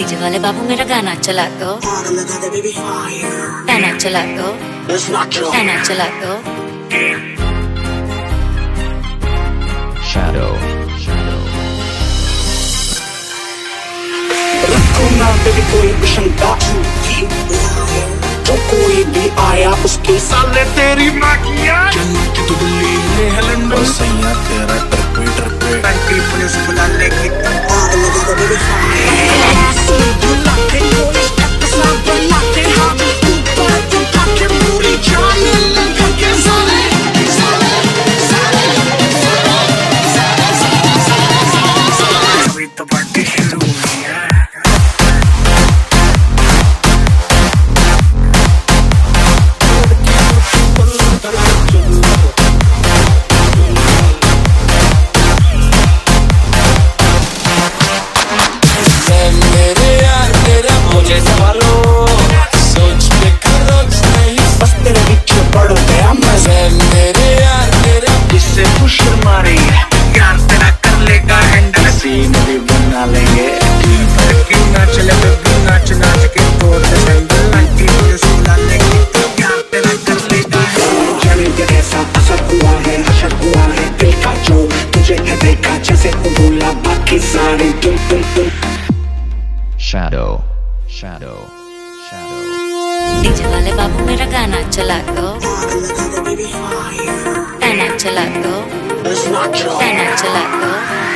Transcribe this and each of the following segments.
DJ वाले बाबू मेरा गाना चला दो, गाना चला दो, गाना चला दो। Shadow. रखो ना तेरी कोई भी शंका, जो कोई भी आया उसके साले तेरी माँ किया। जन्नत की दुल्ली है लंदन, और सैया तेरा ट्रिप पे पुलिस बुला लेगी तो आग लगा दे बेबी फायर। बुला के कोई एपिसोड बना के हम ऊपर उठा के पूरी जान लगा के साले अभी तो पार्टी शुरू हुई है। Shadow. डीजे वाले बाबू मेरा गाना चला दो, गाना चला दो, गाना चला दो।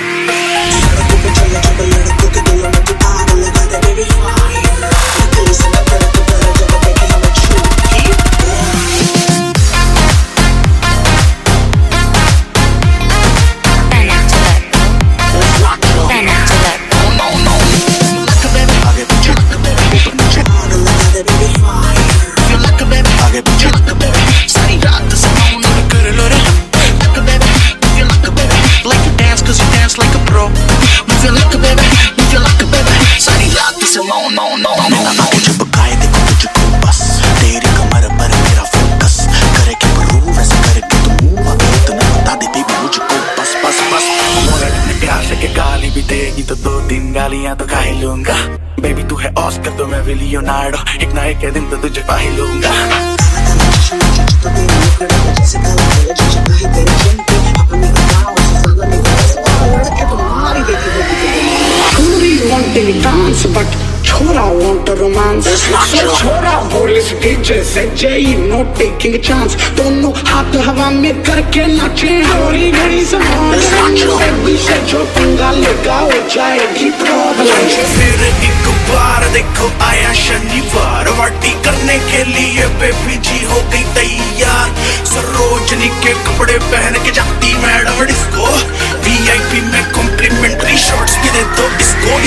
तो 2-3 गालियां तो खा ही लूंगा। बेबी तू है ऑस्कर तो मैं भी लियोनार्डो, एक ना एक दिन तो तुझे पा ही लूंगा। छोरा want a romance, छोरा बोले डीजे से जय no taking a chance। दोनों हाथ हवा में करके नाचे हमारी घड़ी समान। बेबी से जो पंगा लेगा हो जाएगी प्रॉब्लम। फिर एक बार देखो आया शनिवार, पार्टी करने के लिए बेबी जी हो गई तैयार। सरोजनी के कपड़े पहन के जाती मैडम डिस्को, VIP में कॉम्प्लीमेंट्री शॉट्स भी दे दो इसको।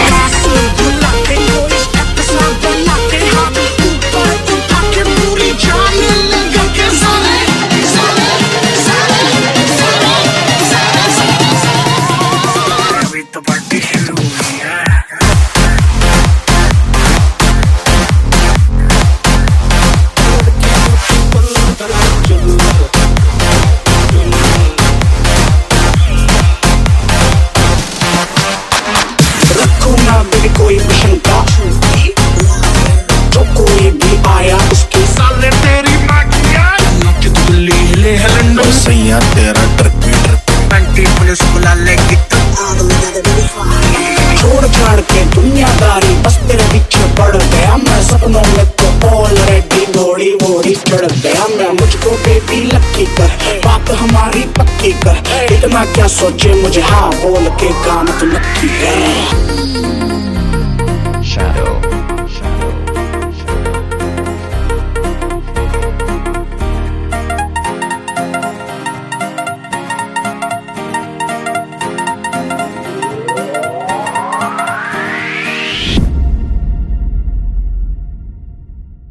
कोई भी शंका, जो कोई भी आया उसके साले तेरी माँ किया। जन्नत की दुल्ली है लंदन, और सैया तेरा ट्रिप पे पुलिस बुला लेगी तो आग लगा दे बेबी फायर। छोड़ छाड़ के दुनियादारी बस तेरे पीछे पड़ गया मैं, सपनों में तो ऑलरेडी घोड़ी चढ़ गया मैं। मुझको बेबी लक्की कर, बात हमारी पक्की कर, इतना क्या सोचे मुझे हाँ बोल के काम तो नक्की है।